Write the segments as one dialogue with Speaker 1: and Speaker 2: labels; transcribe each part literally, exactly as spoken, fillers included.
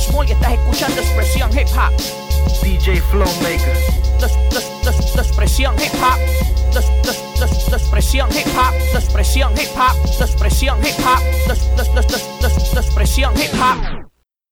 Speaker 1: Small y estás escuchando Expresión Hip Hop.
Speaker 2: D J Flowmaker.
Speaker 1: Des, des, des, des, Expresión Hip Hop. Des, des, des, des, Expresión Hip Hop. Des, Expresión Hip Hop. Des, Expresión Hip Hop. Des, des, des, des, des, des, Expresión Hip Hop.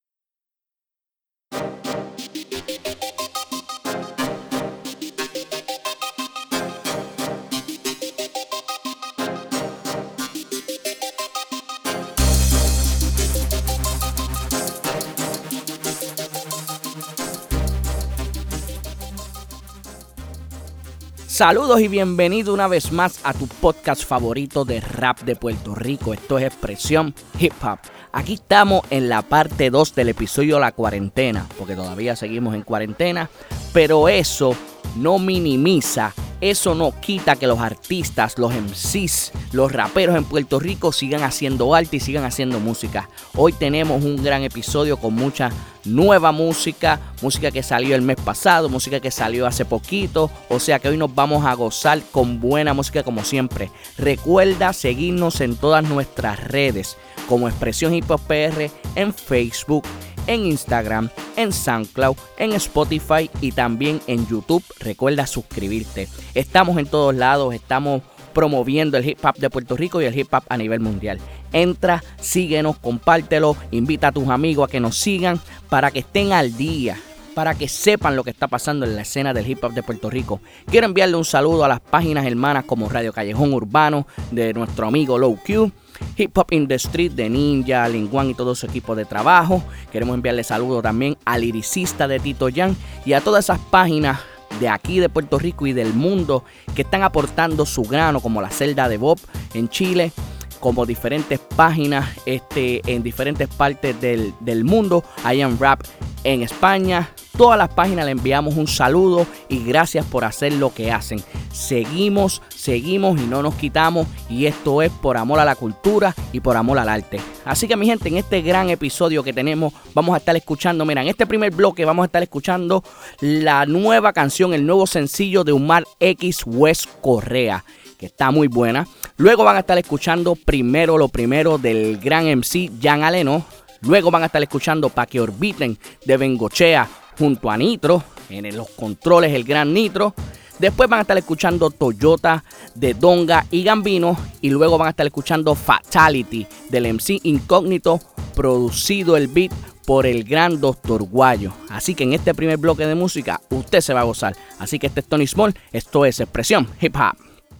Speaker 1: Saludos y bienvenido una vez más a tu podcast favorito de rap de Puerto Rico. Esto es Expresión Hip Hop. Aquí estamos en la parte dos del episodio La Cuarentena, porque todavía seguimos en cuarentena, pero eso no minimiza, eso no quita que los artistas, los M Cs, los raperos en Puerto Rico sigan haciendo arte y sigan haciendo música. Hoy tenemos un gran episodio con mucha nueva música, música que salió el mes pasado, música que salió hace poquito, o sea que hoy nos vamos a gozar con buena música como siempre. Recuerda seguirnos en todas nuestras redes como Expresión Hip Hop P R en Facebook, en Instagram, en SoundCloud, en Spotify y también en YouTube. Recuerda suscribirte. Estamos en todos lados, estamos promoviendo el hip hop de Puerto Rico y el hip hop a nivel mundial. Entra, síguenos, compártelo, invita a tus amigos a que nos sigan para que estén al día, para que sepan lo que está pasando en la escena del hip hop de Puerto Rico. Quiero enviarle un saludo a las páginas hermanas como Radio Callejón Urbano de nuestro amigo Low Q, Hip Hop in the Street de Ninja, Linguan y todo su equipo de trabajo. Queremos enviarle saludo también al liricista de Tito Jan y a todas esas páginas de aquí de Puerto Rico y del mundo que están aportando su grano, como la Celda de Bob en Chile, como diferentes páginas este, en diferentes partes del, del mundo. I Am Rap en España. Todas las páginas le enviamos un saludo y gracias por hacer lo que hacen. Seguimos, seguimos y no nos quitamos, y esto es por amor a la cultura y por amor al arte. Así que mi gente, en este gran episodio que tenemos vamos a estar escuchando, mira, en este primer bloque vamos a estar escuchando la nueva canción, el nuevo sencillo de Umar X West Correa, que está muy buena. Luego van a estar escuchando Primero lo Primero del gran M C Jan Aleno. Luego van a estar escuchando Pa' que Orbiten de Bengochea junto a Nitro, en los controles el gran Nitro. Después van a estar escuchando Toyota de Donga y Gambino. Y luego van a estar escuchando Fatality del M C Incógnito, producido el beat por el gran Doctor Guayo. Así que en este primer bloque de música usted se va a gozar. Así que este es Tony Small, esto es Expresión Hip Hop.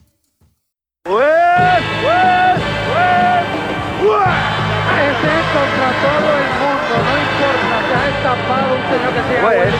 Speaker 3: Ese es contra todo el mundo, no importa, se ha estampado un señor que sea
Speaker 2: West,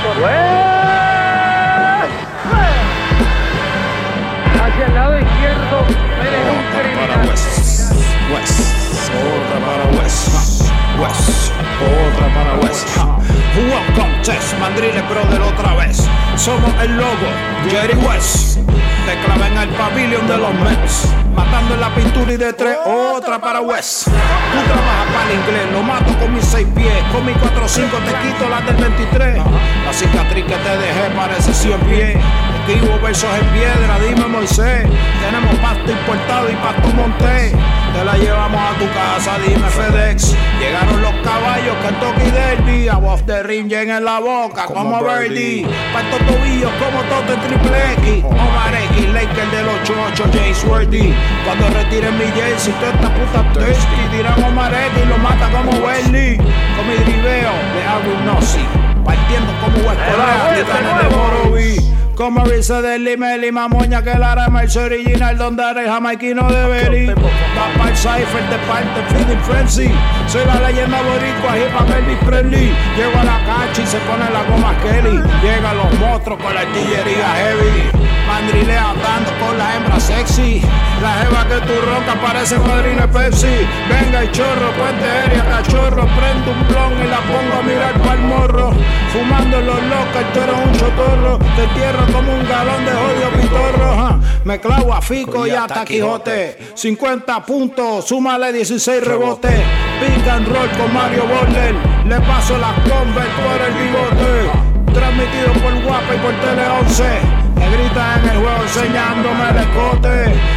Speaker 3: West. Hacia el lado izquierdo, eres un criminal.
Speaker 4: Para West, West, otra para West, West, otra para West. Welcome Test, Mandriles Brother otra vez. Somos el logo, Jerry West. Te clavé en el pabellón de los Mets, matando en la pintura y de tres, otra para West. Tú trabajas para el inglés, lo mato con mis seis pies, con mis cuatro cinco te quito las del veintitrés. La cicatriz que te dejé parece cien pies. Escribo versos en piedra, dime Moisés. Tenemos pasto importado y pasto monté. Te la llevamos a tu casa, dime FedEx. Llegaron los caballos, Kentucky Derby. A voz de ring en la boca, como, como Birdie. Pa' estos tobillos como Toto en triple X. Omar X, Laker del ocho ocho, Jace Worthy. Cuando retiren mi jersey, toda esta puta thirsty. Dirán Omar X y lo mata como Welly. Con mi driveo de Arwin Nossi, partiendo como West Correa, titanes de Moroví. Como Risa de Lima, Lima Moña, que la rama es original, donde eres jamaiquino de Beri. Va para el Cypher de parte, Feeding Frenzy. Soy la leyenda boricua, hip hop Elvis Presley. Llego a la cacha y se pone la goma Kelly. Llegan los monstruos con la artillería heavy. Mandrilea dando con la hembra sexy. La jeva que tú roncas parece madrina Pepsi. Venga y chorro, puente aérea, cachorro. Prendo un blon y la pongo a mirar pa'l morro. Fumando los locos, tú eres un chotorro. Te entierro como un galón de jodido pitorro. ¿Ja? Me clavo a Fico y hasta Quijote. cincuenta puntos, súmale dieciséis rebotes. Pick and roll con Mario Border. Le paso las Converse por el bigote. Transmitido por Guapa y por Tele once. Me gritan en el juego enseñándome el escote.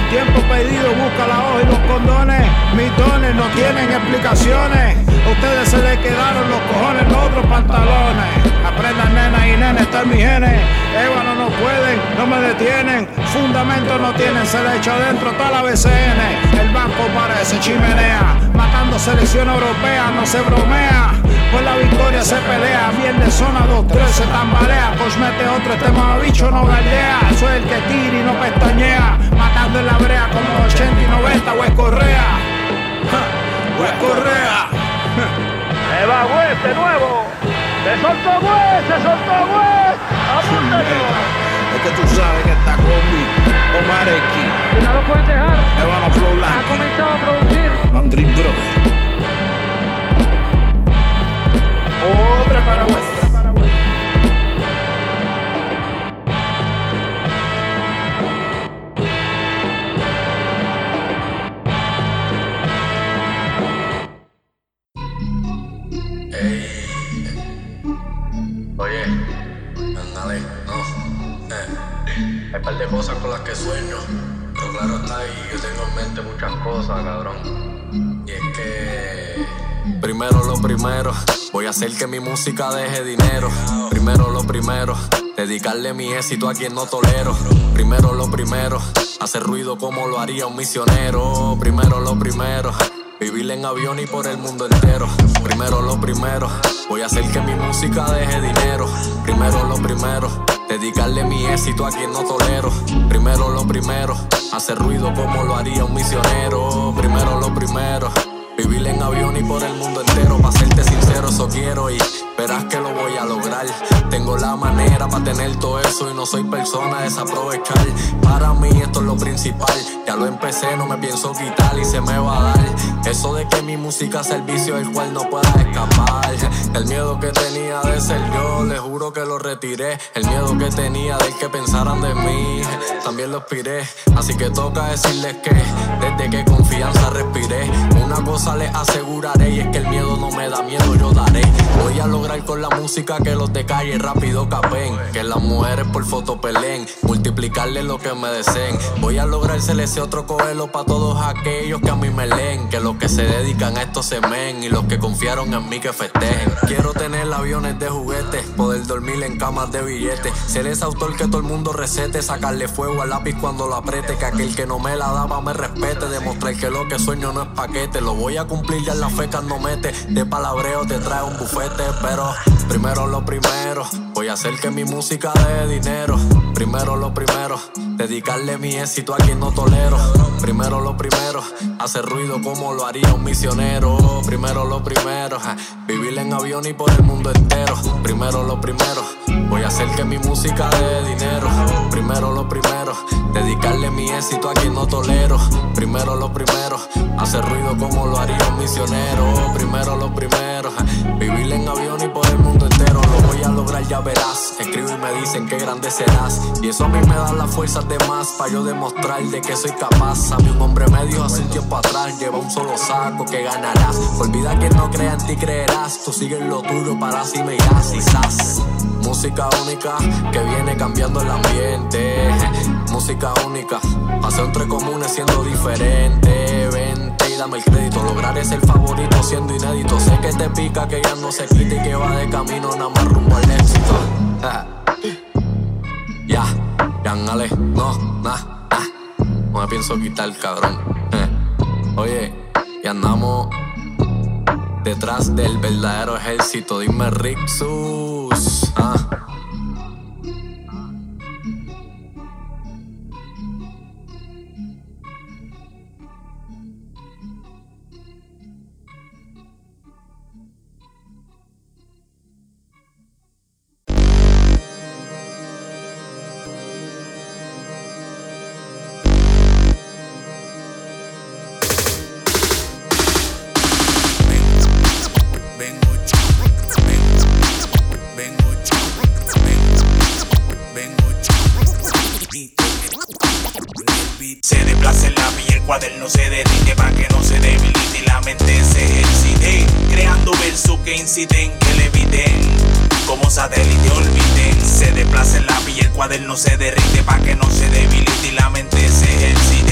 Speaker 4: Tiempo perdido, busca la hoja y los condones. Mis dones no tienen explicaciones. A ustedes se les quedaron los cojones, los otros pantalones. Aprendan, nena y nene, está en mi genes. Ébano no pueden, no me detienen. Fundamento no tienen, se le echa adentro toda la B C N. El banco parece chimenea. Matando selección europea, no se bromea. Por la victoria se pelea. Bien de zona dos tres se tambalea. Coach mete otro, este mamabicho no galdea. Soy el que tira y no pestañea. Matando en la brea como ochenta y noventa, Wes Correa. Wes Correa.
Speaker 3: Se va Wes de nuevo. Se soltó Wes, se soltó Wes. Apúntalo.
Speaker 4: Es que tú sabes que está conmigo Omar X.
Speaker 3: Y no lo pueden dejar.
Speaker 4: Ébano Flow Blanco.
Speaker 3: Ha comenzado a producir.
Speaker 4: Andrés Brother. Otra para Wes.
Speaker 5: Oye, ándale, no, eh, hay un par de cosas con las que sueño, pero claro está ahí, yo tengo en mente muchas cosas, cabrón. Y es que primero lo primero, voy a hacer que mi música deje dinero. Primero lo primero, dedicarle mi éxito a quien no tolero. Primero lo primero, hacer ruido como lo haría un misionero. Primero lo primero, vivir en avión y por el mundo entero. Primero lo primero, voy a hacer que mi música deje dinero. Primero lo primero, dedicarle mi éxito a quien no tolero. Primero lo primero, hacer ruido como lo haría un misionero. Primero lo primero, vivir en avión y por el mundo entero. Pa' serte sincero, eso quiero y verás que lo voy a lograr. Tengo la manera para tener todo eso y no soy persona a desaprovechar. Para mí esto es lo principal. Ya lo empecé, no me pienso quitar y se me va a dar. Eso de que mi música sea el vicio del cual no pueda escapar. El miedo que tenía de ser yo, les juro que lo retiré. El miedo que tenía de que pensaran de mí, también lo aspiré. Así que toca decirles que desde que confianza respiré, una cosa les aseguraré y es que el miedo no me da miedo, yo daré. Voy a lograr con la música que los de calle rápido capen, que las mujeres por foto peleen, multiplicarles lo que me deseen. Voy a lograr ser ese otro coelo pa' todos aquellos que a mí me leen, que los que se dedican a esto se men y los que confiaron en mí que festejen. Quiero tener aviones de juguetes, poder dormir en camas de billetes, ser ese autor que todo el mundo recete, sacarle fuego al lápiz cuando lo apriete, que aquel que no me la daba me respete, demostrar que lo que sueño no es paquete. Lo voy a cumplir, ya en la feca no mete, de palabreo te trae un bufete. Pero primero lo primero, voy a hacer que mi música dé dinero. Primero lo primero, dedicarle mi éxito a quien no tolero. Primero lo primero, hacer ruido como lo haría un misionero. Primero lo primero, vivir en avión y por el mundo entero. Primero lo primero, voy a hacer que mi música dé dinero. Primero lo primero, dedicarle mi éxito a quien no tolero. Primero lo primero, hacer ruido como lo haría un misionero. Primero lo primero, vivir en avión y por el mundo entero. Lo voy a lograr, ya verás. Escribo y me dicen que grande serás, y eso a mí me da las fuerzas de más, pa' yo demostrar de que soy capaz. A mí un hombre medio hace un tiempo atrás, lleva un solo saco que ganarás. Olvida que no crea en ti, creerás. Tú sigues lo tuyo, para así me irás. Quizás música única que viene cambiando el ambiente. Música única, paseo entre comunes siendo diferente. Vente y dame el crédito, lograr es el favorito siendo inédito. Sé que te pica, que ya no se quita y que va de camino nada más rumbo al éxito. Ya, ya, dale, no, nah, nah. No me pienso quitar, cabrón. Oye, y andamos detrás del verdadero ejército. Dime, Rixus. Ah.
Speaker 6: Se desplaza el lápiz y el cuaderno se derrite pa' que no se debilite y la mente se ejercite, creando versos que inciten, que le eviten, como satélite olviden. Se desplaza el lápiz y el cuaderno se derrite pa' que no se debilite y la mente se ejercite,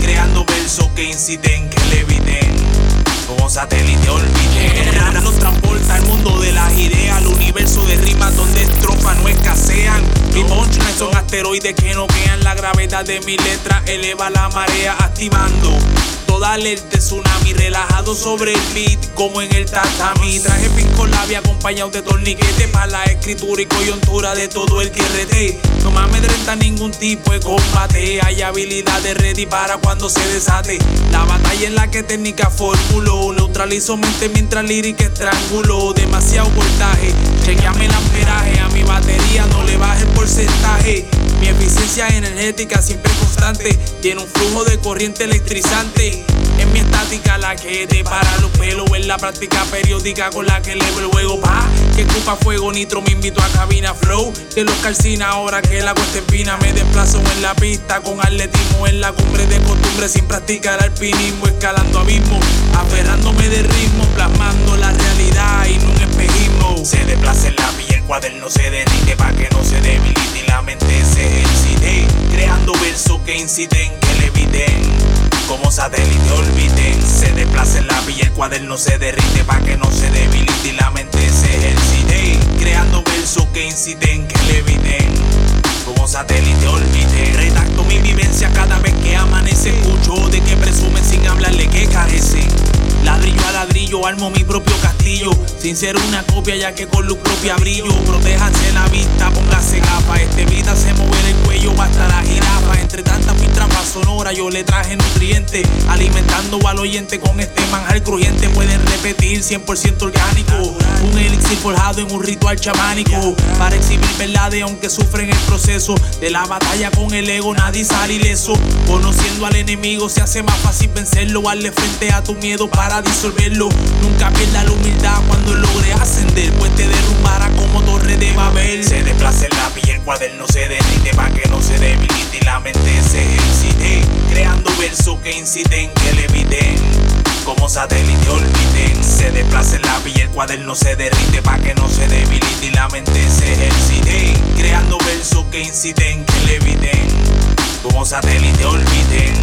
Speaker 6: creando versos que inciten, que leviten, como satélite orbiten. Nos transporta al mundo de las ideas, al universo de rimas donde estrofas no escasean. Mis punchlines son asteroides que no quedan, la gravedad de mi letra eleva la marea activando toda alerta tsunami, relajado sobre el beat como en el tatami. Traje pinco labia acompañado de torniquete para la escritura y coyuntura de todo el que rete. No me amedrenta ningún tipo de combate, hay habilidades ready para cuando se desate la batalla en la que técnica formulo. Neutralizo mente mientras lírica estrangulo. Demasiado voltaje, chequeame el amperaje, a mi batería no le baje el porcentaje. Mi eficiencia energética siempre constante, tiene un flujo de corriente electrizante. Es mi estática la que te para los pelos, es la práctica periódica con la que elevo el juego. Pa, que ocupa fuego nitro, me invito a cabina flow, que los calcina ahora que la cuesta espina. Me desplazo en la pista con atletismo, en la cumbre de costumbre sin practicar alpinismo. Escalando abismo, aferrándome de ritmo, plasmando la realidad y no un espejismo. Se desplaza el lápiz y el cuaderno se derrite pa' que no se debilite y la mente se ejercite, creando versos que inciten, que leviten, como satélite orbiten. Se desplaza el lápiz y el cuaderno se derrite pa' que no se debilite y la mente se ejercite, creando versos que inciten, que leviten, como satélite orbiten. Redacto mi vivencia cada vez que amanece, escucho de que presumen sin hablarle que carecen. Ladrillo a ladrillo armo mi propio castillo, sin ser una copia ya que con luz propia brillo. Protéjanse la vista, póngase gafas, este beat hace mover el cuello hasta la jirafa. Entre tantas filtrapas sonoras yo le traje nutrientes, alimentando al oyente con este manjar crujiente. Pueden repetir cien por ciento orgánico, un elixir forjado en un ritual chamánico, para exhibir verdades aunque sufren el proceso de la batalla con el ego. Nadie sale ileso, conociendo al enemigo se hace más fácil vencerlo. Darle frente a tu miedo para disolverlo, nunca pierda la humildad cuando logre ascender, pues te derrumbará como torre de Babel. Se desplaza el lápiz y el cuaderno se derrite pa' que no se debilite y la mente se ejercite, creando versos que inciten, que leviten, como satélite orbiten. Se desplaza el lápiz y el cuaderno se derrite pa' que no se debilite y la mente se ejercite, creando versos que inciten, que leviten, como satélite orbiten,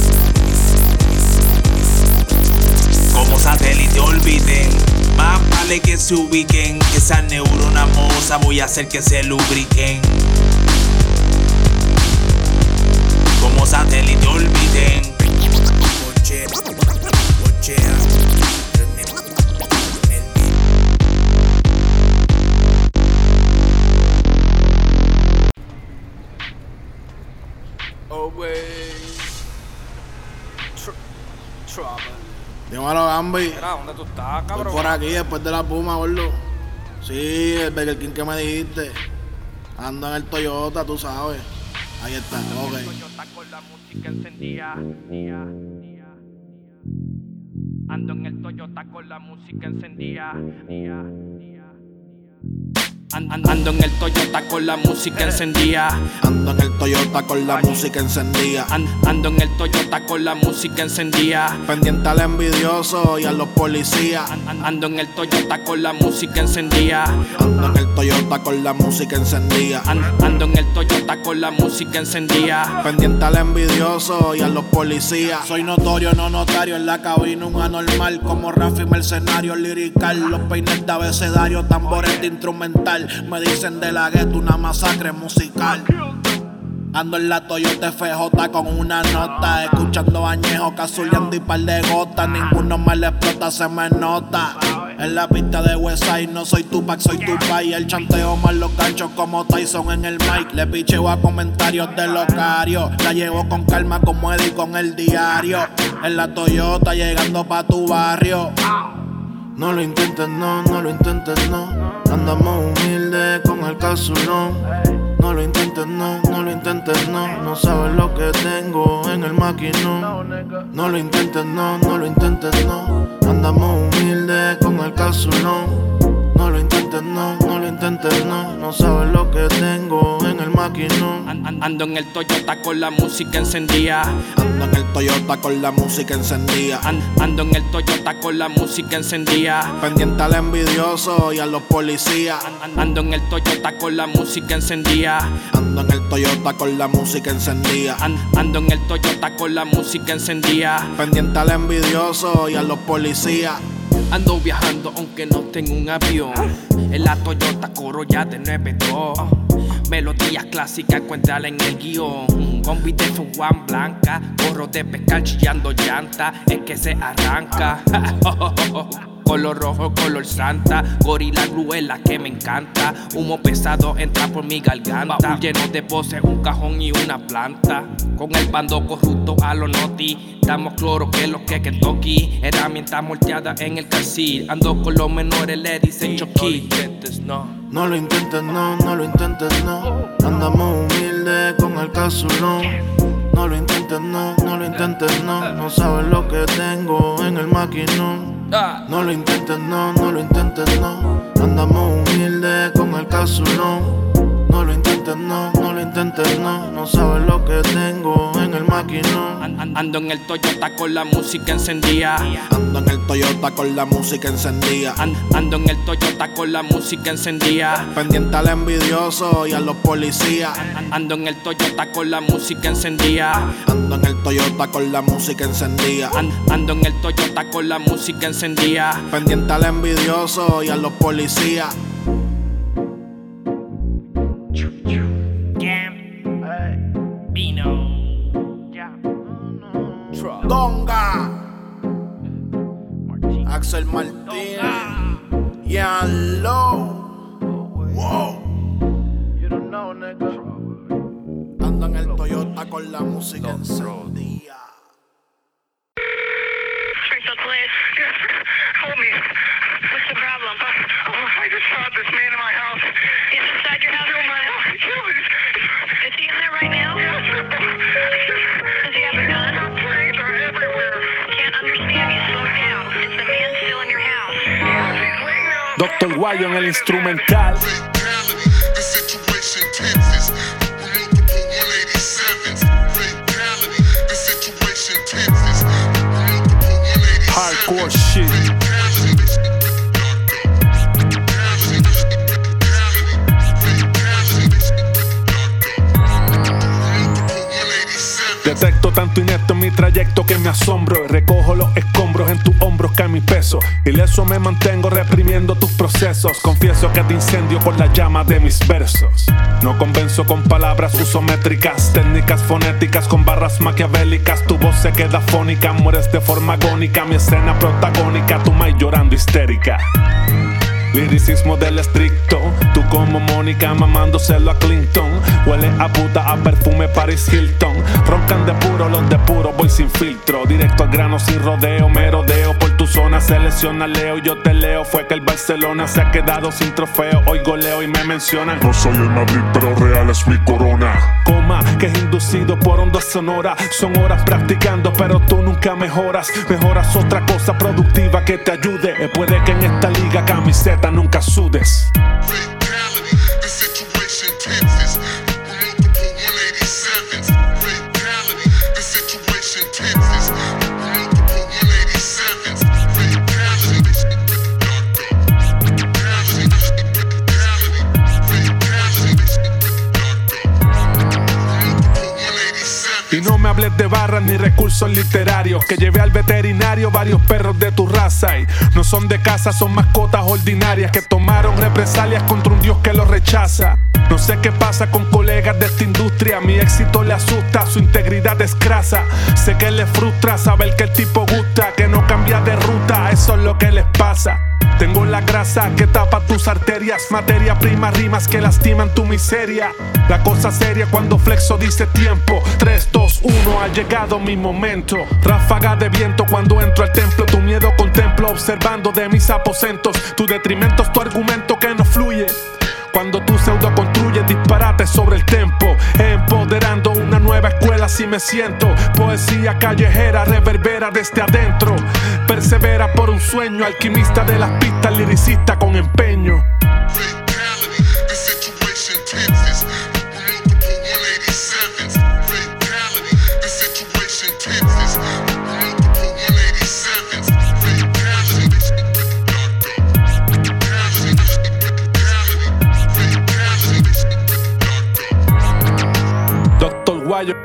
Speaker 6: como satélite orbiten. Más vale que se ubiquen, que esas neuronas mozas voy a hacer que se lubriquen, como satélite orbiten. Boche, bochea.
Speaker 7: Dímelo, Gambi.
Speaker 8: Mira, ¿dónde tú estás, cabrón?
Speaker 7: Estoy por aquí, después de la Puma, gordo. Sí, el Burger King que me dijiste. Ando en el Toyota, tú sabes. Ahí está, ok.
Speaker 8: Toyota con la música encendida. Ando en el Toyota con la música encendida. Ando en el Toyota con la música encendida.
Speaker 7: Ando en el Toyota con la música encendida.
Speaker 8: Ando en el Toyota con la música encendida.
Speaker 7: Pendiente al envidioso y a los policías.
Speaker 8: Ando en el Toyota con la música encendida.
Speaker 7: Ando en el Toyota con la música encendida.
Speaker 8: Ando en el Toyota con la música encendida.
Speaker 7: Pendiente al envidioso y a los policías. Soy notorio, no notario, en la cabina un anormal. Como Rafi mercenario lirical. Los peines de abecedario, tambores de instrumental. Me dicen de la gueto una masacre musical. Ando en la Toyota F J con una nota, escuchando añejo, cazuleando y par de gotas. Ninguno me le explota, se me nota. En la pista de Westside no soy Tupac, soy Tupac. Y el chanteo más los ganchos como Tyson en el mic. Le picheo a comentarios de locario. La llevo con calma como Eddie con el diario. En la Toyota llegando pa' tu barrio. No lo intentes, no, no lo intentes, no. Andamos humildes con el casulón. No lo intentes, no, no lo intentes, no. No sabes lo que tengo en el maquinón. No lo intentes, no, no lo intentes, no. Andamos humildes con el casulón. No lo intentes, no, no lo intentes, no. No sabes lo que tengo en el maquinón. maquinón.
Speaker 8: Ando en el Toyota con la música encendida.
Speaker 7: Ando en el Toyota con la música encendida.
Speaker 8: Ando en el Toyota con la música encendida.
Speaker 7: Pendiente al envidioso y a los policías.
Speaker 8: Ando en el Toyota con la música encendida.
Speaker 7: Ando en el Toyota con la música encendida.
Speaker 8: Ando en el Toyota con la música encendida.
Speaker 7: Pendiente al envidioso y a los policías.
Speaker 8: Ando viajando aunque no tengo un avión. En la Toyota Corolla de nueve dos. Melodías clásicas, cuéntala en el guión. Con beat de Fuan blanca. Gorro de pescar chillando llanta. Es que se arranca. Color rojo, color santa. Gorila glue es la que me encanta. Humo pesado entra por mi garganta. Baúl lleno de voces, un cajón y una planta. Con el bando corrupto a lo noti. Damos cloro que los que Kentucky. Herramientas moldeadas en el calcil. Ando con los menores, le dicen Chucky.
Speaker 7: No lo intentes, no, no lo intentes, no. Andamos humildes con el casulón. No lo intentes, no, no lo intentes, no. No sabes lo que tengo en el maquinón. No lo intentes, no, no lo intentes, no. Andamos humildes con el casulón. No lo intentes, no, no lo intentes, no. No sabes lo que tengo en el maquinón.
Speaker 8: Ando en el Toyota con la música encendida.
Speaker 7: Ando en el Toyota con la música encendida.
Speaker 8: Ando en el Toyota con la música encendida.
Speaker 7: Pendiente al envidioso y a los policías.
Speaker 8: Ando en el Toyota con la música encendida.
Speaker 7: Ando en el Toyota con la música encendida.
Speaker 8: Ando en el Toyota con la música encendida.
Speaker 7: Pendiente al envidioso y a los policías. Donga, Axel Martínez, Yalo, wow. You don't know, nigga. Ando en el Toyota con la música encendida.
Speaker 9: Help me. What's the problem? Oh, I just saw this man in my house. He's inside your house right now? Is he in there right now? Yes. Does he have a gun? Planes are everywhere. Can't understand you. Slow down. Is the man still in your house?
Speaker 4: Doctor Guayo en el instrumental. Hardcore shit. Detecto tanto inepto en mi trayecto que me asombro. Recojo los escombros, en tus hombros cae mi peso. Ileso me mantengo reprimiendo tus procesos. Confieso que te incendio por la llama de mis versos. No convenzo con palabras, uso métricas, técnicas fonéticas con barras maquiavélicas. Tu voz se queda fónica, mueres de forma agónica. Mi escena protagónica, tu maíz llorando histérica. Liricismo del estricto, tú como Mónica mamándoselo a Clinton. Huele a puta, a perfume Paris Hilton. Roncan de puro, los de puro, voy sin filtro. Directo al grano sin rodeo, merodeo por tu zona. Selecciona, leo, yo te leo. Fue que el Barcelona se ha quedado sin trofeo. Hoy goleo y me mencionan.
Speaker 10: No soy el Madrid, pero real es mi corona.
Speaker 4: Coma, que es inducido por onda sonora. Son horas practicando, pero tú nunca mejoras. Mejoras otra cosa productiva que te ayude. Puede que en esta liga camiseta nunca sudes. Y no me hables de barras ni recursos literarios, que llevé al veterinario varios perros de tu raza. Y no son de casa, son mascotas ordinarias que tomaron represalias contra un Dios que los rechaza. No sé qué pasa con colegas de esta industria. Mi éxito le asusta, su integridad es crasa. Sé que les frustra saber que el tipo gusta, que no cambia de ruta, eso es lo que les pasa. Tengo la grasa que tapa tus arterias, materia prima, rimas que lastiman tu miseria. La cosa seria cuando flexo dice tiempo. Tres, dos, uno, ha llegado mi momento. Ráfaga de viento cuando entro al templo. Tu miedo contemplo observando de mis aposentos. Tu detrimento es tu argumento que no fluye. Cuando tu pseudo construyes disparates sobre el tempo. Empoderando una nueva escuela así me siento. Poesía callejera reverbera desde adentro. Persevera por un sueño, alquimista de las pistas, liricista con empeño. uruguayo.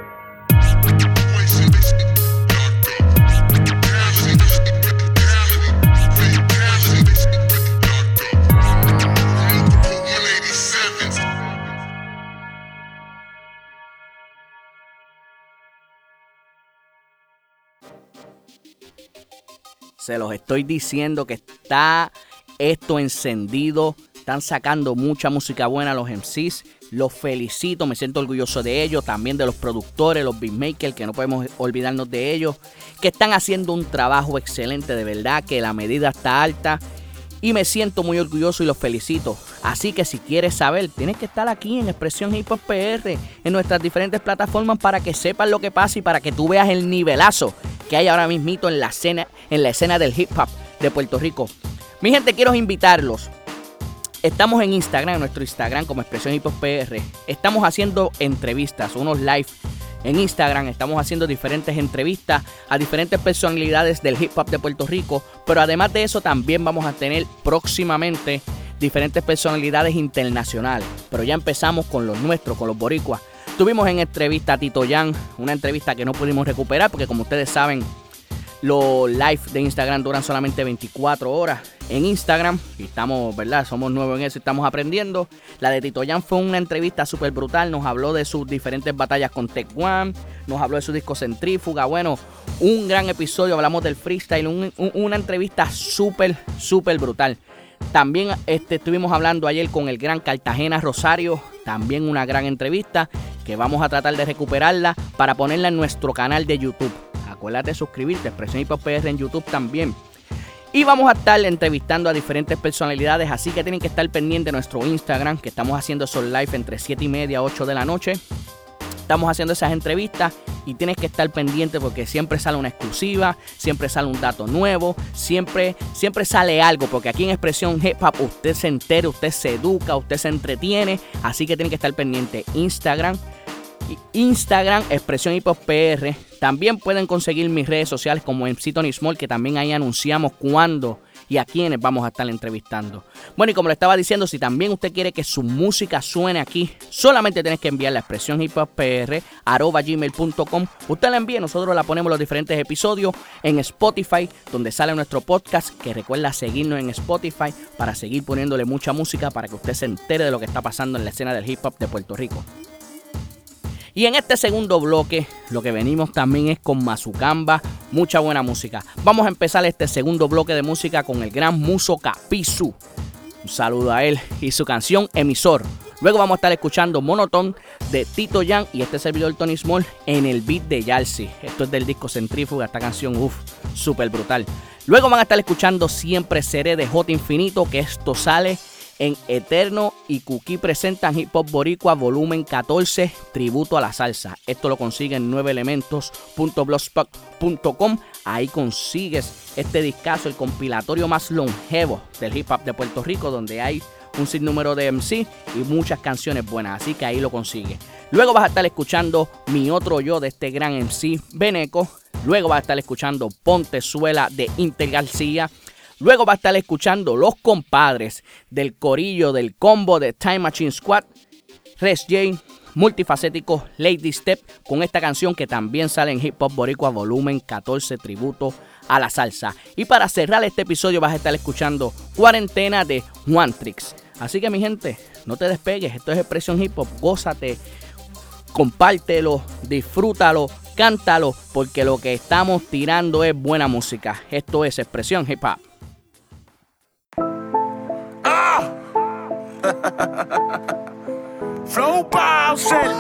Speaker 1: Se los estoy diciendo que está esto encendido. Están sacando mucha música buena los M Cs. Los felicito, me siento orgulloso de ellos. También de los productores, los beatmakers, que no podemos olvidarnos de ellos. Que están haciendo un trabajo excelente, de verdad que la medida está alta. Y me siento muy orgulloso y los felicito. Así que si quieres saber, tienes que estar aquí en Expresión Hip Hop P R, en nuestras diferentes plataformas, para que sepas lo que pasa y para que tú veas el nivelazo que hay ahora mismito en la escena, en la escena del hip hop de Puerto Rico. Mi gente, quiero invitarlos. Estamos en Instagram, en nuestro Instagram como Expresión Hip Hop P R. Estamos haciendo entrevistas, unos live en Instagram. Estamos haciendo diferentes entrevistas a diferentes personalidades del hip hop de Puerto Rico. Pero además de eso, también vamos a tener próximamente diferentes personalidades internacionales. Pero ya empezamos con los nuestros, con los boricuas. Tuvimos en entrevista a Tito Yan, una entrevista que no pudimos recuperar porque, como ustedes saben, los live de Instagram duran solamente veinticuatro horas en Instagram. Y estamos, ¿verdad? Somos nuevos en eso y estamos aprendiendo. La de Tito Yan fue una entrevista súper brutal. Nos habló de sus diferentes batallas con Tech One. Nos habló de su disco Centrífuga. Bueno, un gran episodio. Hablamos del freestyle. Un, un, una entrevista súper, súper brutal. También este, estuvimos hablando ayer con el gran Cartagena Rosario. También una gran entrevista que vamos a tratar de recuperarla para ponerla en nuestro canal de YouTube. Acuérdate de suscribirte, Expresión Hip Hop P R en YouTube también. Y vamos a estar entrevistando a diferentes personalidades, así que tienen que estar pendientes de nuestro Instagram, que estamos haciendo esos live entre siete y media, ocho de la noche. Estamos haciendo esas entrevistas y tienes que estar pendiente porque siempre sale una exclusiva, siempre sale un dato nuevo, siempre, siempre sale algo, porque aquí en Expresión Hip Hop usted se entera, usted se educa, usted se entretiene, así que tienen que estar pendiente. Instagram, Instagram, Expresión Hip Hop P R. También pueden conseguir mis redes sociales como M C Tony Small, que también ahí anunciamos cuándo y a quiénes vamos a estar entrevistando. Bueno, y como le estaba diciendo, si también usted quiere que su música suene aquí, solamente tienes que enviar la Expresión Hip Hop P R arroba gmail punto com. Usted la envía, nosotros la ponemos los diferentes episodios en Spotify, donde sale nuestro podcast, que recuerda seguirnos en Spotify para seguir poniéndole mucha música para que usted se entere de lo que está pasando en la escena del hip hop de Puerto Rico. Y en este segundo bloque, lo que venimos también es con Mazucamba, mucha buena música. Vamos a empezar este segundo bloque de música con el gran Muso Capizu. Un saludo a él y su canción Emisor. Luego vamos a estar escuchando Monotón de Tito Yan y este servidor Tony Small en el beat de Yalsi. Esto es del disco Centrífuga, esta canción, uff, súper brutal. Luego van a estar escuchando Siempre Seré de J Infinito, que esto sale en Eterno y Cuquí presentan Hip Hop Boricua volumen catorce, tributo a la salsa. Esto lo consiguen en nueve elementos punto blogspot punto com. Ahí consigues este discazo, el compilatorio más longevo del hip hop de Puerto Rico, donde hay un sinnúmero de M C y muchas canciones buenas, así que ahí lo consigues. Luego vas a estar escuchando Mi Otro Yo de este gran M C Beneco. Luego vas a estar escuchando Pontezuela de Inter García. Luego va a estar escuchando Los Compadres del corillo del combo de Time Machine Squad, Res J, Multifacético, Lady Step, con esta canción que también sale en Hip Hop Boricua volumen catorce, tributo a la salsa. Y para cerrar este episodio vas a estar escuchando Cuarentena de Juan Trix. Así que mi gente, no te despegues, esto es Expresión Hip Hop, gózate, compártelo, disfrútalo, cántalo, porque lo que estamos tirando es buena música. Esto es Expresión Hip Hop.
Speaker 11: Flow Bowser,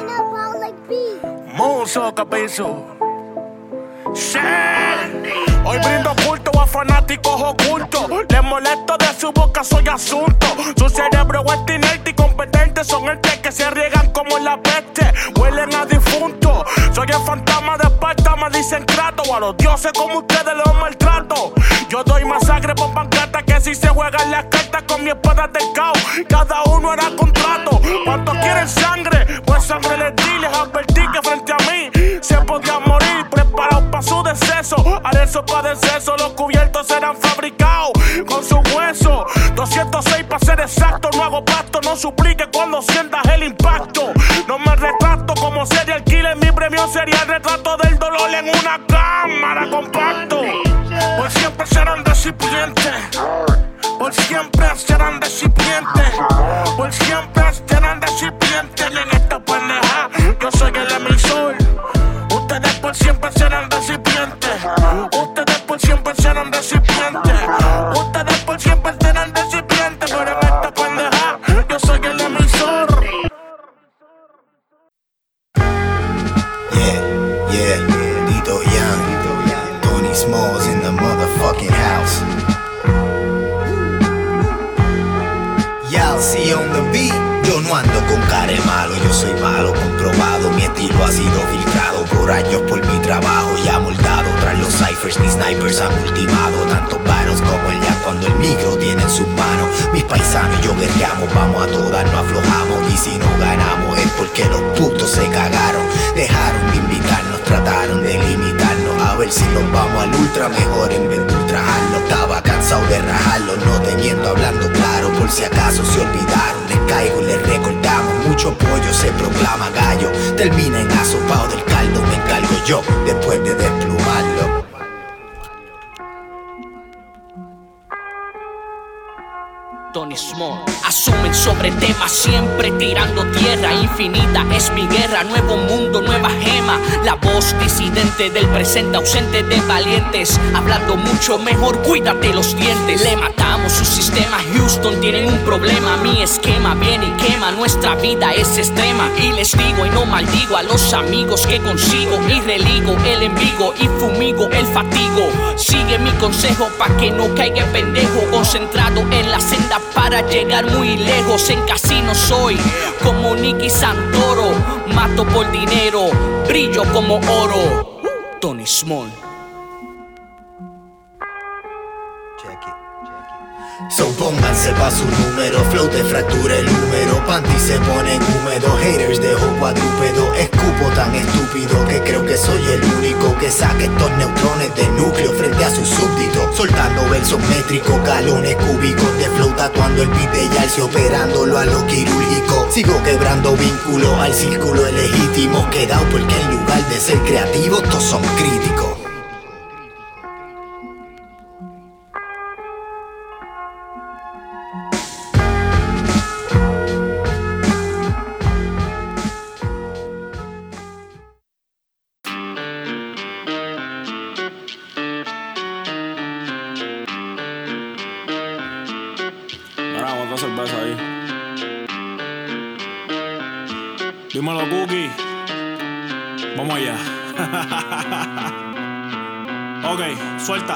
Speaker 11: Muso Capizu. Sí. Hoy brindo culto a fanáticos ocultos. Les molesto de su boca, soy asunto. Su cerebro es inerte y competente. Son entes que se riegan como la peste. Huelen a difunto. Soy el fantasma de Esparta, me dicen trato. A los dioses como ustedes los maltrato. Yo doy más sangre por pancata que si se juegan las cartas con mi espada del caos. Cada uno era contrato. ¿Cuántos quieren sangre? Pues sangre les di, les advertí que frente a mí se podían morir. Preparados para su deceso. Haré sopa de seso, los cubiertos serán fabricados con su hueso. doscientos seis para ser exacto, no hago pacto, no suplique cuando sientas el impacto. No me retracto como serial killer, mi breve mío sería el retrato del dolor en una cámara compacto. Por siempre serán recipientes, por siempre serán recipientes, por siempre serán recipientes en esta pendeja. Yo soy el emisor, ustedes por siempre serán recipientes, ustedes por siempre serán recipientes, ustedes por siempre serán recipientes, pero en esta pendeja yo soy el emisor.
Speaker 12: Yeah, yeah, Dito Young, Tony Smalls in the motherfucking house. Y'all see on the beat. Yo no ando con cara de malo, yo soy malo, comprobado. Mi estilo ha sido filtrado por años por mi trabajo y amoldado. Tras los ciphers, mis snipers han ultimado tantos battles como el ya cuando el micro tiene en sus manos. Mis paisanos y yo guerreamos, vamos a todas, no aflojamos. Y si no ganamos es porque los putos se cagaron. Dejaron de invitarnos, trataron de limitarnos. A ver si nos vamos al ultra, mejor en vez de ultrajarlo. Estaba cansado de rajarlo, no teniendo hablando claro. Por si acaso se olvidaron, les caigo y les recordamos. Mucho pollo se proclama gallo. Termina en asopado del caldo, me encargo yo después de desplumarlo.
Speaker 1: Tony Small. Asumen sobre temas siempre tirando tierra. Infinita es mi guerra, nuevo mundo, nueva gema. La voz disidente del presente ausente de valientes. Hablando mucho mejor, cuídate los dientes. Le matamos su sistema, Houston tienen un problema. Mi esquema viene y quema, nuestra vida es extrema. Y les digo y no maldigo a los amigos que consigo. Y religo el envigo y fumigo el fatigo. Sigue mi consejo pa' que no caiga pendejo. Concentrado en la senda para llegar muy lejos. En casino soy como Nicky Santoro. Mato por dinero, brillo como oro. Tony Small.
Speaker 12: So pónganse pa' su número, flow te fractura el húmero. Panty se ponen húmedos, haters dejo cuadrúpedo. Escupo tan estúpido que creo que soy el único que saca estos neutrones de núcleo frente a sus súbditos. Soltando versos métricos, galones cúbicos de flow, tatuando el beat de Yalsi, operándolo a lo quirúrgico. Sigo quebrando vínculos al círculo legítimo. Quedado porque en lugar de ser creativos, todos son críticos.
Speaker 4: Dímelo, Cookie. Vamos allá. Ok, suelta.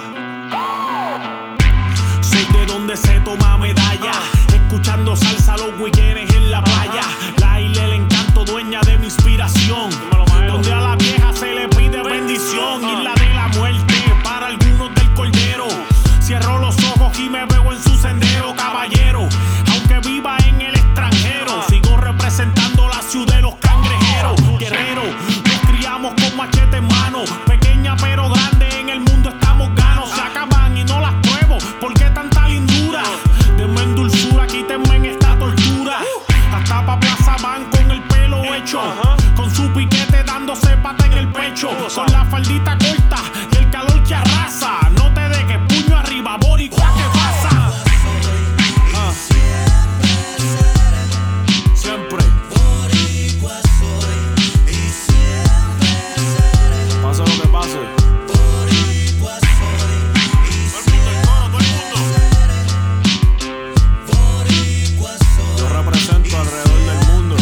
Speaker 4: Soy de donde se toma medalla. Escuchando salsa los weekends en la playa. La isla el encanto, dueña de mi inspiración. Donde a la vieja se le pide bendición. Isla de la muerte para algunos del cordero. Cierro los ojos y me veo en su sendero, caballero. Aunque viva en el extranjero, sigo representando la ciudad de los cangrejeros. Guerrero, nos criamos con machete en mano. Pequeña pero grande, en el mundo estamos ganos. Se acaban y no las pruebo, ¿por qué tanta lindura? Denme en dulzura, quítenme en esta tortura. Hasta pa' plaza van con el pelo hecho, con su piquete dándose pata en el pecho. Con la faldita corta y el calor que arrasa. No te dejes, puño arriba, boricua, ¿qué pasa? Uh. Siempre boricua soy y siempre seré. Pase lo que pase, boricua soy y siempre seré. Boricua soy. Yo represento alrededor del mundo.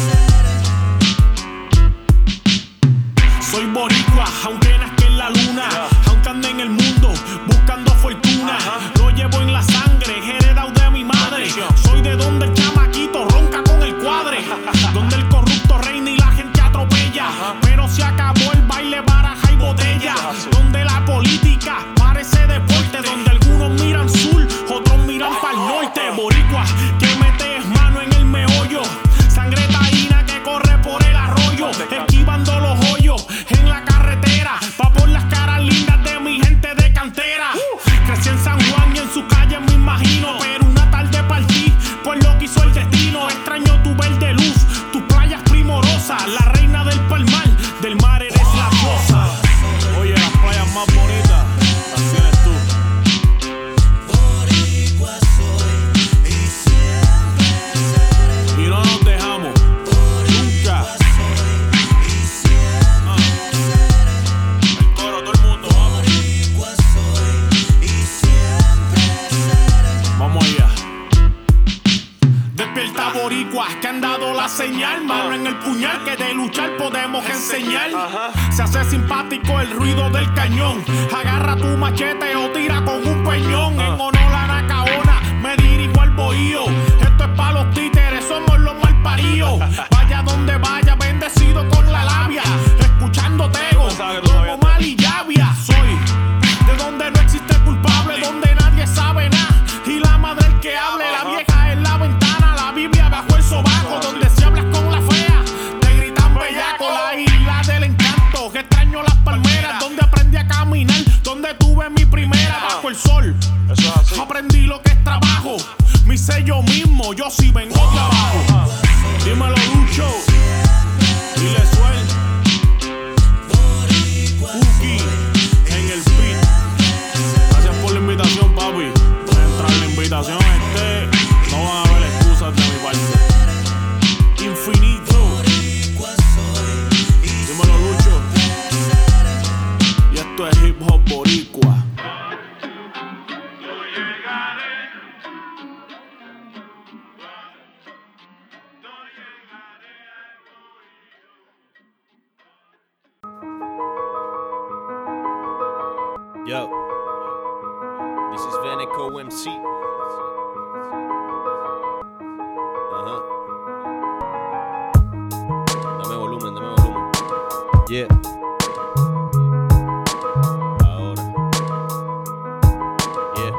Speaker 4: Soy boricua, aunque nazca en la luna, aunque ande en el mundo buscando fortuna. Lo llevo en la sangre, heredado de mi madre. Soy de donde el chamaquito ronca con el cuadre, donde el corrupto reina y la gente atropella. Pero se acabó el baile, baraja y botella. Donde la política parece deporte, donde algunos miran sur, otros miran pa'l norte. Boricua, que metes mano en el meollo, sangre taína que corre por el arroyo, esquivando los hoyos en la carretera, pa' por las caras lindas de mi gente de cantera. Crecí en San Juan y en sus calles me imagino, pero una tarde partí por lo que hizo el destino. Extraño tu verde luz, tus playas primorosas, la reina del palmar, del mar
Speaker 11: que de luchar podemos enseñar. Se hace simpático el ruido del cañón. Agarra tu machete o tira con un peñón. En honor a Nacaona me dirijo al bohío. Esto es pa' los títeres, somos los malparidos. Vaya donde vaya, bendecido con la labia. Escuchando tego, como mal y llavia. Soy de donde no existe culpable, donde nadie sabe nada. Y la madre el que hable, la vieja en la ventana, la Biblia bajo el sobaco. Donde si hablas con la fea, te gritan bellaco. La isla del encanto, que extraño las palmeras. Donde aprendí a caminar, donde tuve mi primera bajo el sol. Aprendí lo que es trabajo, mi sello mismo, yo sí vengo de abajo. Dímelo Lucho, dile suel, Uki en el beat. Gracias por la invitación, papi. Mientras la invitación esté, no van a haber excusas de mi parte. Infinito. Dímelo Lucho. Y esto es hip hop boricua.
Speaker 13: Yo, this is Veneco M C. Ajá. Dame volumen, dame volumen. Yeah. Ahora. Yeah.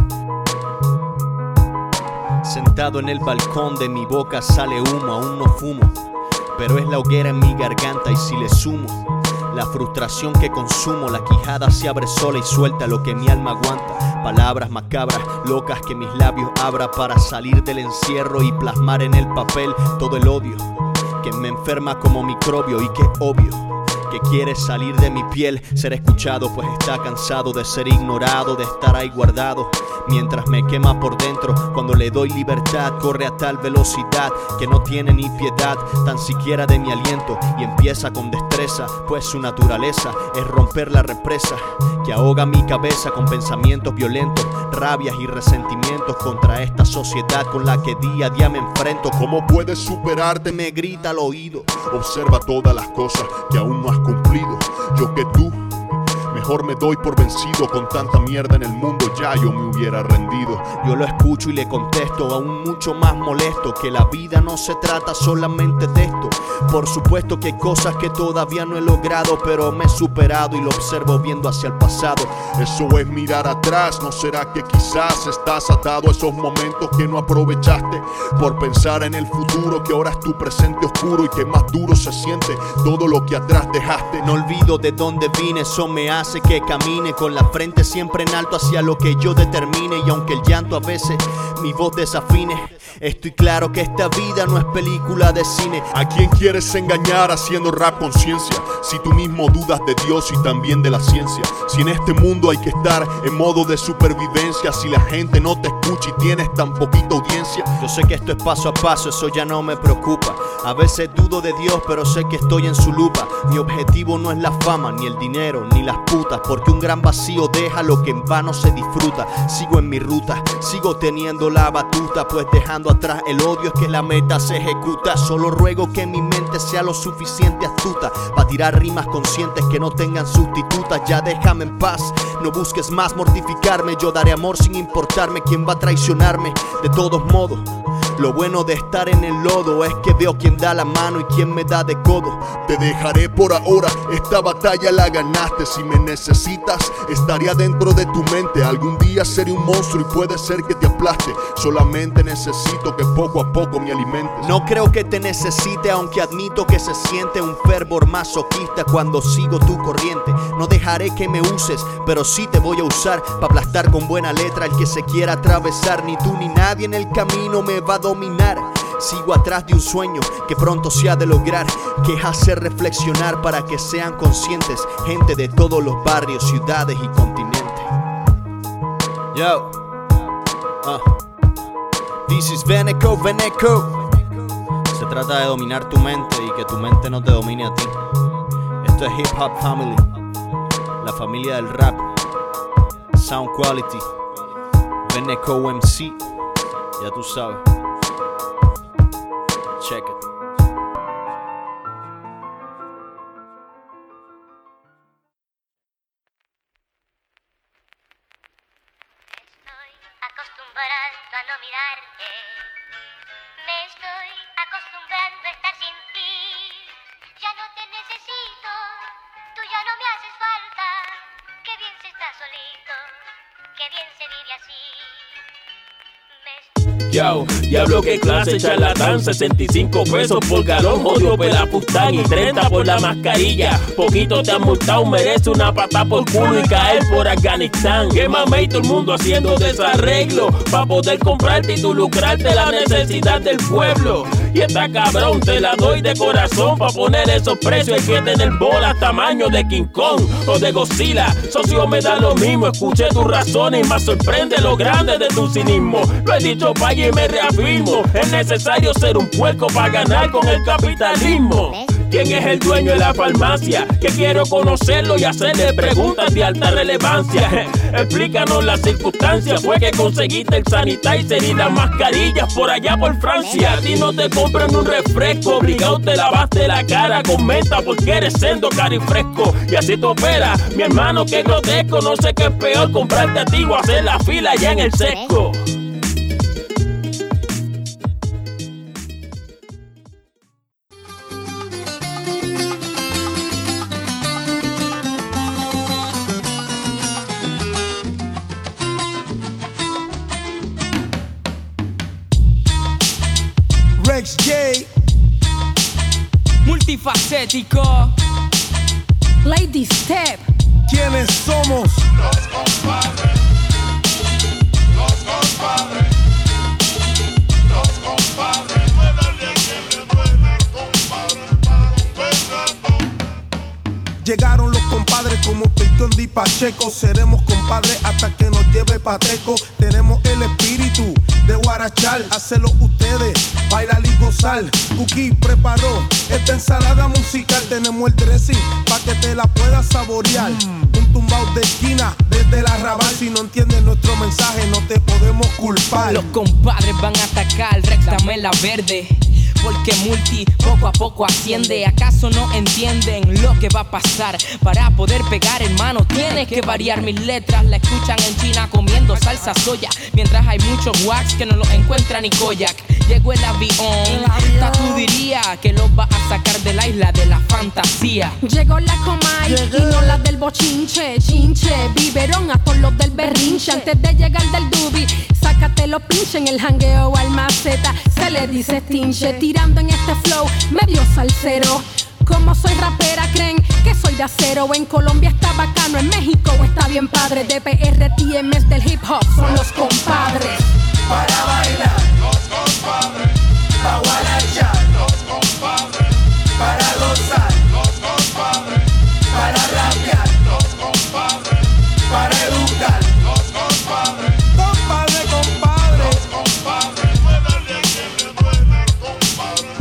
Speaker 13: Sentado en el balcón de mi boca sale humo, aún no fumo, pero es la hoguera en mi garganta y si le sumo la frustración que consumo, la quijada se abre sola y suelta lo que mi alma aguanta. Palabras macabras, locas que mis labios abra para salir del encierro y plasmar en el papel todo el odio que me enferma como microbio y que obvio que quiere salir de mi piel, ser escuchado, pues está cansado de ser ignorado, de estar ahí guardado mientras me quema por dentro. Cuando le doy libertad, corre a tal velocidad que no tiene ni piedad tan siquiera de mi aliento, y empieza con destreza, pues su naturaleza es romper la represa que ahoga mi cabeza con pensamientos violentos, rabias y resentimientos contra esta sociedad con la que día a día me enfrento.
Speaker 10: ¿Cómo puedes superarte?
Speaker 13: Me grita al oído.
Speaker 10: Observa todas las cosas que aún no has cumplido. Yo que tú, mejor me doy por vencido. Con tanta mierda en el mundo ya yo me hubiera rendido.
Speaker 13: Yo lo escucho y le contesto, aún mucho más molesto, que la vida no se trata solamente de esto. Por supuesto que hay cosas que todavía no he logrado, pero me he superado y lo observo viendo hacia el pasado.
Speaker 10: Eso es mirar atrás. ¿No será que quizás estás atado a esos momentos que no aprovechaste por pensar en el futuro, que ahora es tu presente oscuro y que más duro se siente todo lo que atrás dejaste?
Speaker 13: No olvido de dónde vine, eso me hace que camine con la frente siempre en alto hacia lo que yo determine. Y aunque el llanto a veces mi voz desafine, estoy claro que esta vida no es película de cine.
Speaker 10: ¿A quién quieres engañar haciendo rap con ciencia? Si tú mismo dudas de Dios y también de la ciencia. Si en este mundo hay que estar en modo de supervivencia, si la gente no te escucha y tienes tan poquita audiencia.
Speaker 13: Yo sé que esto es paso a paso, eso ya no me preocupa. A veces dudo de Dios, pero sé que estoy en su lupa. Mi objetivo no es la fama, ni el dinero, ni las putas, porque un gran vacío deja lo que en vano se disfruta. Sigo en mi ruta, sigo teniendo la batuta, pues dejando atrás el odio es que la meta se ejecuta. Solo ruego que mi mente sea lo suficiente astuta para tirar rimas conscientes que no tengan sustitutas. Ya déjame en paz, no busques más mortificarme. Yo daré amor sin importarme quién va a traicionarme. De todos modos, lo bueno de estar en el lodo es que veo quién da la mano y quién me da de codo.
Speaker 10: Te dejaré por ahora, esta batalla la ganaste. Si me necesitas, estaría dentro de tu mente. Algún día seré un monstruo y puede ser que te aplaste. Solamente necesito que poco a poco me alimentes.
Speaker 13: No creo que te necesite, aunque admito que se siente un fervor masoquista cuando sigo tu corriente. No dejaré que me uses, pero sí te voy a usar para aplastar con buena letra el que se quiera atravesar. Ni tú ni nadie en el camino me va a dominar. Sigo atrás de un sueño que pronto se ha de lograr, que es hacer reflexionar para que sean conscientes gente de todos los barrios, ciudades y continentes. Yo, uh. This is Veneco, Veneco. Se trata de dominar tu mente y que tu mente no te domine a ti. Esto es Hip Hop Family, la familia del rap. Sound Quality, Veneco M C. Ya tú sabes. Check it.
Speaker 14: acostumbrando a no mirarte. Me estoy acostumbrando a estar sin ti. Ya no te necesito, tú ya no me haces falta. Qué bien se está solito, qué bien se vive así.
Speaker 15: Yo, diablo que clase charlatán, sesenta y cinco pesos por galón, odio pelapustán y treinta por la mascarilla. Poquito te han multado, merece una pata por culo y caer por Afganistán. Que mame y todo el mundo haciendo desarreglo pa' poder comprarte y tú lucrarte la necesidad del pueblo. Y esta cabrón te la doy de corazón, pa' poner esos precios hay que tener bolas tamaño de King Kong o de Godzilla. Socio me da lo mismo, escuché tus razones y me sorprende lo grande de tu cinismo. Lo he dicho pa' y me reafirmo, es necesario ser un puerco para ganar con el capitalismo. ¿Quién es el dueño de la farmacia? Que quiero conocerlo y hacerle preguntas de alta relevancia. Explícanos las circunstancias, fue que conseguiste el sanitizer y las mascarillas por allá por Francia. A ti no te compran un refresco, obligado te lavaste la cara con menta porque eres sendo carifresco. Y así te opera, mi hermano, qué grotesco. No sé qué es peor, comprarte a ti o hacer la fila allá en el sesco.
Speaker 16: Rex J,
Speaker 8: multifacético,
Speaker 17: Lady Step.
Speaker 16: ¿Quiénes somos?
Speaker 18: Los compadres, los compadres, los compadres. Duele a quien le duele, compadre, para un rato.
Speaker 16: Llegaron los compadres como Peyton y Pacheco. Seremos compadres hasta que nos lleve Pateco. Tenemos el espíritu de guarachar, hacerlo ustedes, bailar y gozar. Cookie preparó esta ensalada musical. Tenemos el dressing pa' que te la puedas saborear. mm. Un tumbao de esquina desde la Raval. Si no entiendes nuestro mensaje no te podemos culpar.
Speaker 8: Los compadres van a atacar, Rex dame la verde, porque Multi poco a poco asciende. ¿Acaso no entienden lo que va a pasar? Para poder pegar, hermano, tienes que variar. Mis letras la escuchan en China comiendo salsa soya, mientras hay muchos wax que no lo encuentran ni Koyak. Llegó el avión, hasta tú dirías que los va a sacar de la isla de la fantasía.
Speaker 17: Llegó la Comay y no la del bochinche. Chinche, biberón a todos los del berrinche. Antes de llegar del dubi, sácate los pinches. En el jangueo al maceta se le dice stinche. Tirando en este flow medio salsero. Como soy rapera, creen que soy de acero. En Colombia está bacano, en México está bien padre. D P R, T M S del hip hop son los compadres.
Speaker 18: Para bailar, los compadres. Para guarachar, los compadres. Para gozar, los compadres. Para rapear, los compadres. Para educar, los compadres.
Speaker 16: Compadre, compadre.
Speaker 18: Los compadres. Duele a quien le duele, compadre,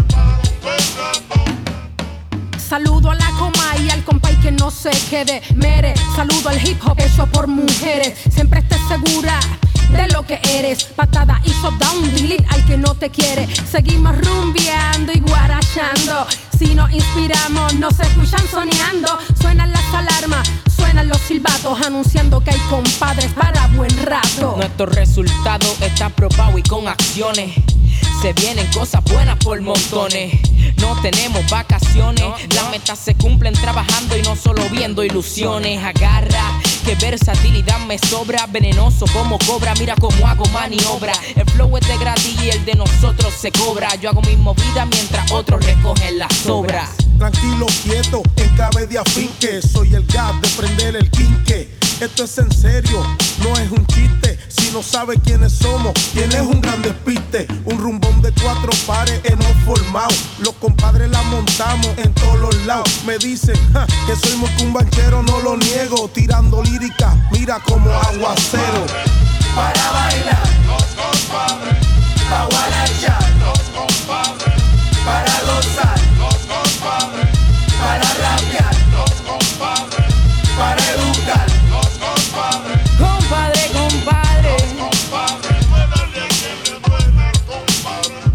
Speaker 18: para un rato.
Speaker 17: Saludo a la Comay y al compay que no se quede. Mere, saludo al hip hop hecho por mujeres. Siempre estés segura de lo que eres. Patada y shutdown, delete al que no te quiere. Seguimos rumbeando y guarachando. Si nos inspiramos, nos escuchan soñando. Suenan las alarmas, suenan los silbatos, anunciando que hay compadres para buen rato.
Speaker 8: Nuestro resultado está probado y con acciones se vienen cosas buenas por montones. No tenemos vacaciones, las metas se cumplen trabajando y no solo viendo ilusiones. Agarra, que versatilidad me sobra, venenoso como cobra, mira cómo hago maniobra. El flow es de gratis y el de nosotros se cobra. Yo hago mi movida mientras otros recogen las sobras.
Speaker 16: Tranquilo, quieto, en cabe de afinque. Soy el gas de prender el quinque. Esto es en serio, no es un chiste. Si no sabes quiénes somos, tienes un gran despiste. Un rumbón de cuatro pares hemos formado. Los compadres la montamos en todos los lados. Me dicen ja, que soy mocumbanchero, no lo niego. Tirando lírica, mira como aguacero.
Speaker 18: Para bailar, los compadres. Para guarachar, los compadres. Para gozar, los compadres. Para rapear, los compadres. Para educar, los compadres.
Speaker 8: Compadre, compadre.
Speaker 18: Los compadres. Duele a quien le duele, compadre,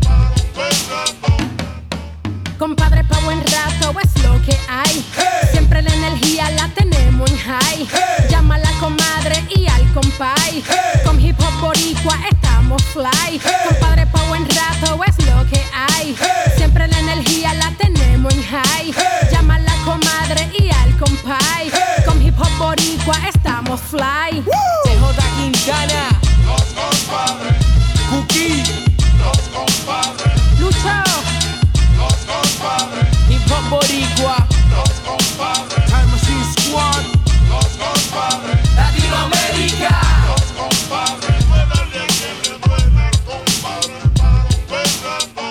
Speaker 18: para un rato.
Speaker 17: Compadre, pa' buen rato es lo que hay.
Speaker 16: Hey.
Speaker 17: Siempre la energía la tenemos high.
Speaker 16: Hey.
Speaker 17: Llama a la comadre y al compay.
Speaker 16: Hey.
Speaker 17: Con hip hop boricua estamos fly.
Speaker 8: C J Quintana,
Speaker 18: Los compadres,
Speaker 8: Cookie,
Speaker 18: los compadres,
Speaker 17: Lucho,
Speaker 18: los compadres,
Speaker 8: Hip Hop Boricua,
Speaker 18: los compadres,
Speaker 16: Time Machine Squad.
Speaker 18: los compadres,
Speaker 8: Latinoamérica.
Speaker 18: los compadres. Duélale a quien le duela, compadre, para un Fernando.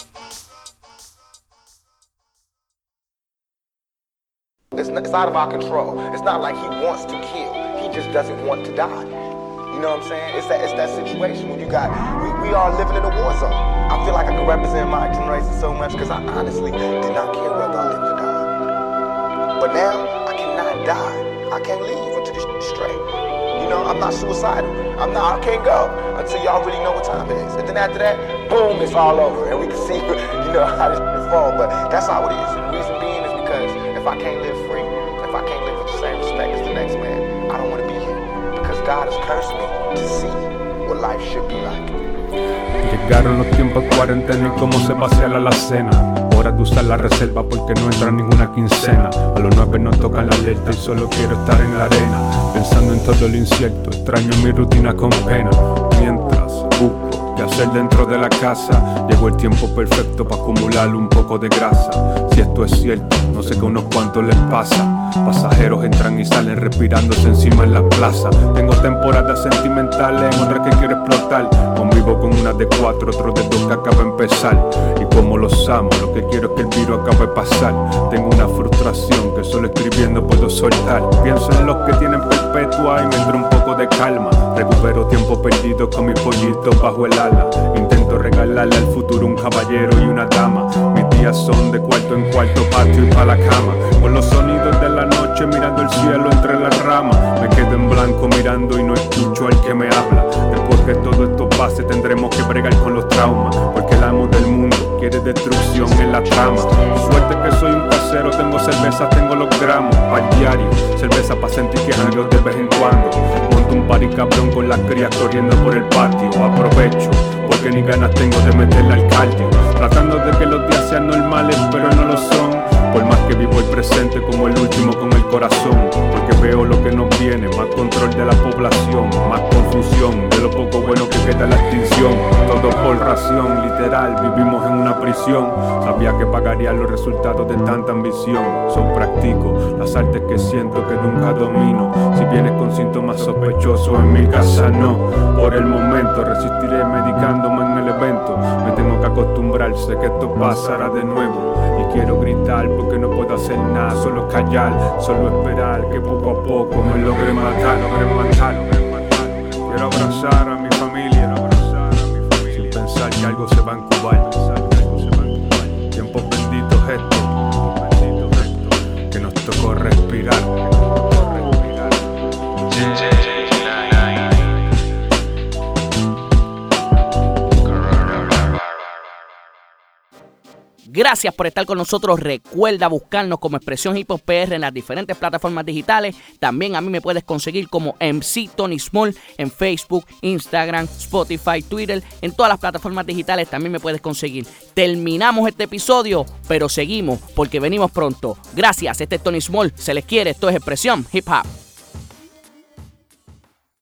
Speaker 19: It's, not, it's out of our control. It's not like he wants to kill. He just doesn't want to die. You know what I'm saying? It's that it's that situation when you got we, we are living in a war zone. I feel like I can represent my generation so much because I honestly did not care whether I lived or died. But now I cannot die. I can't leave until this straight. You know, I'm not suicidal. I'm not. I can't go until y'all really know what time it is. And then after that, boom, it's all over, and we can see, you know, how this fall. But that's how it is. And the reason being is because if I can't live free, if I can't live with the same respect as the next man, I don't want to be here. Because God has cursed me to see what life should be like.
Speaker 20: Llegaron los tiempos de cuarentena y cómo se pasea la alacena. Hora de usar la reserva porque no entra ninguna quincena. A los nueve no tocan la alerta y solo quiero estar en la arena, pensando en todo lo incierto, extraño mi rutina con pena. Mientras busco qué hacer dentro de la casa, llegó el tiempo perfecto para acumular un poco de grasa. Si esto es cierto, no sé qué a unos cuantos les pasa. Pasajeros entran y salen respirándose encima en la plaza. Tengo temporadas sentimentales en otras que quiero explotar. Convivo con una de cuatro, otro de dos que acaba de empezar. Y como los amo, lo que quiero es que el virus acabe de pasar. Tengo una frustración que solo escribiendo puedo soltar. Pienso en los que tienen perpetua y me entra un poco de calma. Recupero tiempo perdido con mis pollitos bajo el ala. Intento regalarle al futuro un caballero y una dama. Mis días son de cuarto en cuarto, patio y pa' la cama. Con los sonidos de la noche mirando el cielo entre las ramas. Me quedo en blanco mirando y no escucho al que me habla. Después que todo esto pase tendremos que bregar con los traumas, porque el amo del mundo quiere destrucción en la trama. Suerte que soy un casero, tengo cerveza, tengo los gramos para el diario, cerveza pa' sentir que jangueo de vez en cuando. Monto un party cabrón con las crías corriendo por el patio. Aprovecho porque ni ganas tengo de meterle al cardio, tratando de que los días sean normales pero no lo son. Por más que vivo el presente como el último con el corazón, porque veo lo que nos viene, más control de la población, más confusión de lo poco bueno que queda en la extinción. Todo por ración, literal, vivimos en una prisión. Sabía que pagaría los resultados de tanta ambición. Son practico las artes que siento que nunca domino. Si vienes con síntomas sospechosos en mi casa no. Por el momento resistiré medicándome en el evento. Me tengo que acostumbrar, sé que esto pasará de nuevo. Y quiero gritar porque no puedo hacer nada, solo callar, solo esperar que poco a poco me logre matar, logre matar, logre matar. Quiero abrazar a mi familia, abrazar a mi familia, sin pensar que algo se va a incubar, pensar que algo se va a incubar. Tiempos benditos estos, benditos estos, que nos tocó respirar, que nos tocó respirar. Yeah, yeah.
Speaker 1: Gracias por estar con nosotros. Recuerda buscarnos como Expresión Hip Hop P R en las diferentes plataformas digitales. También a mí me puedes conseguir como M C Tony Small en Facebook, Instagram, Spotify, Twitter. En todas las plataformas digitales también me puedes conseguir. Terminamos este episodio, pero seguimos porque venimos pronto. Gracias, este es Tony Small. Se les quiere. Esto es Expresión Hip Hop.